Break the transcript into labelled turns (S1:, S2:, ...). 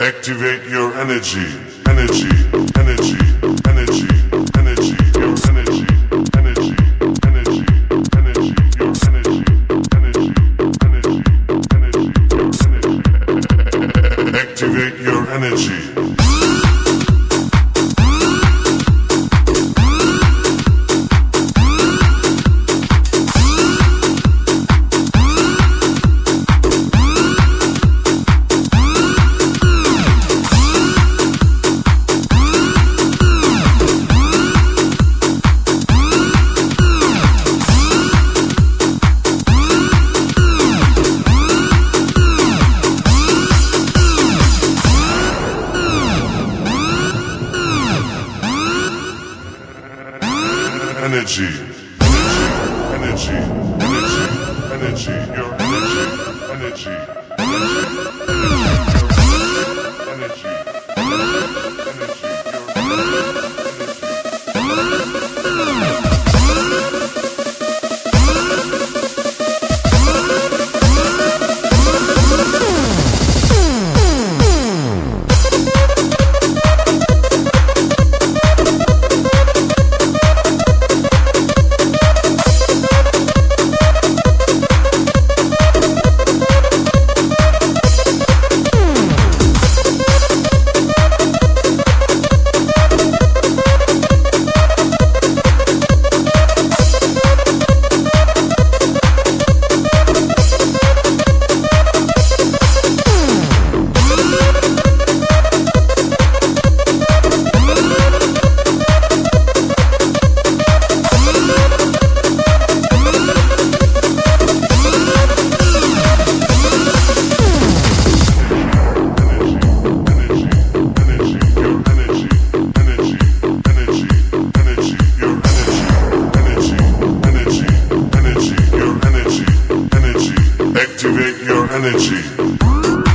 S1: Activate your energy, energy, energy, energy, energy, your energy, energy, energy, energy, your energy, energy, energy, energy, your energy. Activate your energy. Energy, energy, energy, energy, your energy, energy, energy, activate your energy.